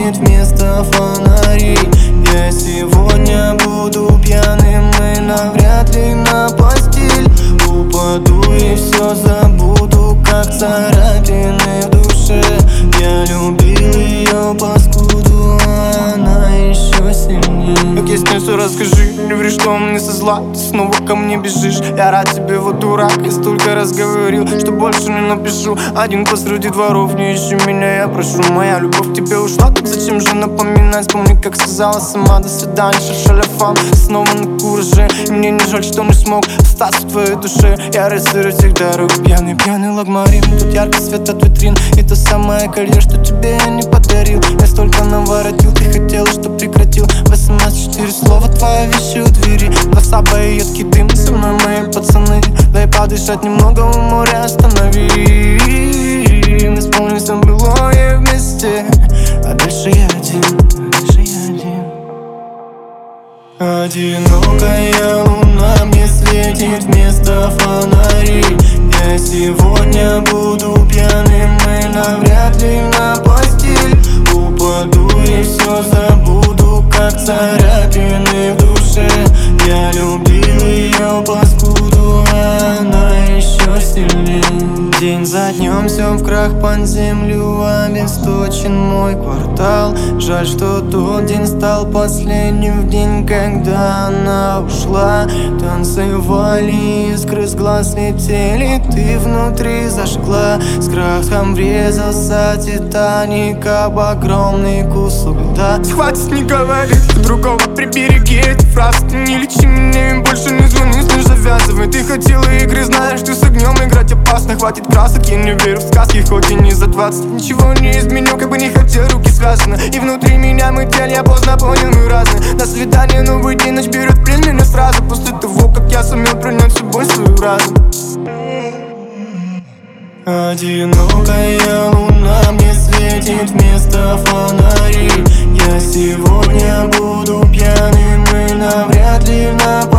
светит вместо фонарей. Я сегодня буду пьяным и навряд ли на постель упаду и все забуду, как царапины в душе. Я любил ее паскуду, а она еще сильнее. Как я снился, расскажи, не ври, что мне со зла, ты снова ко мне бежишь. Я рад тебе, вот дурак, я столько раз говорил, что больше не напишу. Один посреди дворов, не ищи меня, я прошу. Моя любовь к тебе ушла, так зачем же напоминать? Вспомни, как сказала сама до свидания, шаляфам. Снова на кураже, и мне не жаль, что не смог остаться в твоей душе. Я рыцарь всех дорог, пьяный, пьяный лагмарин. Тут яркий свет от витрин и то самое колье, что тебе я не подарил. Я столько наворотил, ты хотела, чтоб прекратил. В СМС 4 слова, твои вещи у двери. Два саба и едкий дым, со мной мои пацаны. Дай подышать немного, у моря останови. Мы вспомнимся былое вместе, а дальше я один, Одинокая луна мне светит вместо фонарей. Я сегодня буду пьяным и навряд ли на постель упаду и все забуду, как царапины в душе. Я любил ее паскуду, а она еще сильнее. День за днем все в крах под землю, обесточен мой квартал. Жаль, что тот день стал последним в день, когда она ушла. Танцевали искры с глаз летели, ты внутри зажгла. С крахом врезался Титаник об огромный кусок льда. Хватит, не говори, другого прибереги эти фразы. Ты не лечи меня и больше не звони, с ним завязывай. Ты хотела игры, знаешь, ты с огнем играть опасно. Хватит красок, я не верю в сказки, хоть и не за 20. Ничего не изменю, как бы не хотел, руки связаны. И внутри меня мытель, я поздно понял, мы разные. До свидания, новый день, ночь берет в плен меня сразу. После того, как я сумел принять собой свою разум. Одинокая луна мне светит вместо фонарей. Я сегодня буду пьяным и навряд ли на